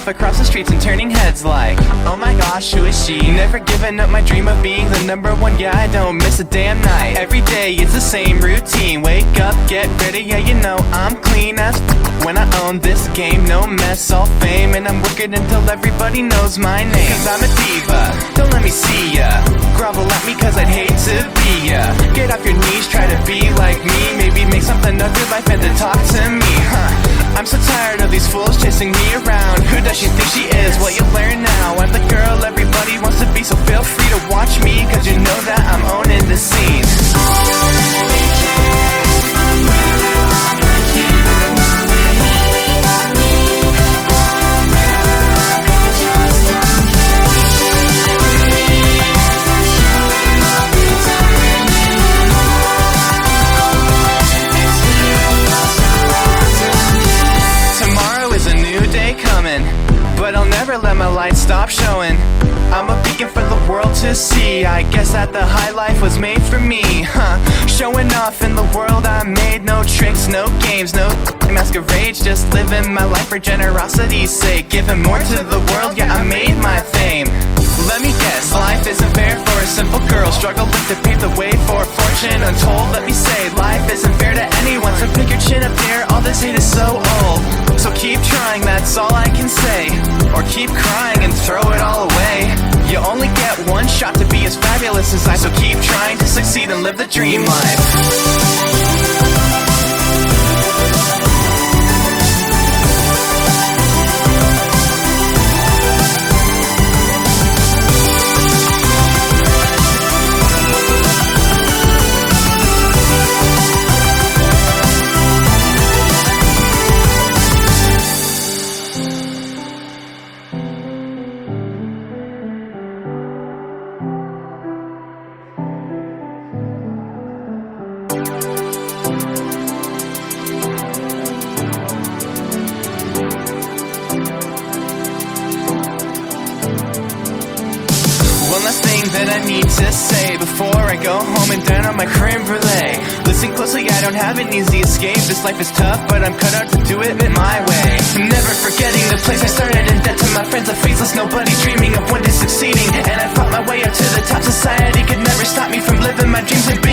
stuff across the streets and turning heads like, oh my gosh, who is she? Never giving up my dream of being the #1, yeah, I don't miss a damn night. Every day it's the same routine, wake up, get ready, yeah, you know I'm clean as when I own this game. No mess, all fame, and I'm working until everybody knows my name. Cause I'm a diva, don't let me see ya. Grovel at me cause I'd hate to be ya. Get off your knees, try to be like me. Maybe make something of your life and then talk to me, I'm so tired of these fools chasing me around. Who does she think she is? Well, you learn now. I'm the girl everybody wants to be, so feel free to watch me, cause you know that I'm owning the scene. But I'll never let my light stop showing. I'm a beacon for the world to see. I guess that the high life was made for me, Showing off in the world I made. No tricks, no games, no masquerades. Just living my life for generosity's sake. Giving more to the world, yeah, I made my fame. Let me guess, life isn't fair for a simple girl struggling to pave the way for a fortune untold. Let me say, life isn't fair to anyone, so pick your chin up there. All this hate is so old, so keep trying, that's all I can say. Or keep crying and throw it all away. You only get one shot to be as fabulous as I, so keep trying to succeed and live the dream life. One last thing that I need to say before I go home and down on my creme brulee. Listen closely, I don't have an easy escape. This life is tough, but I'm cut out to do it my way. Never forgetting the place I started, in debt to my friends, a faceless nobody dreaming of one day succeeding. And I fought my way up to the top, society could never stop me from living my dreams and being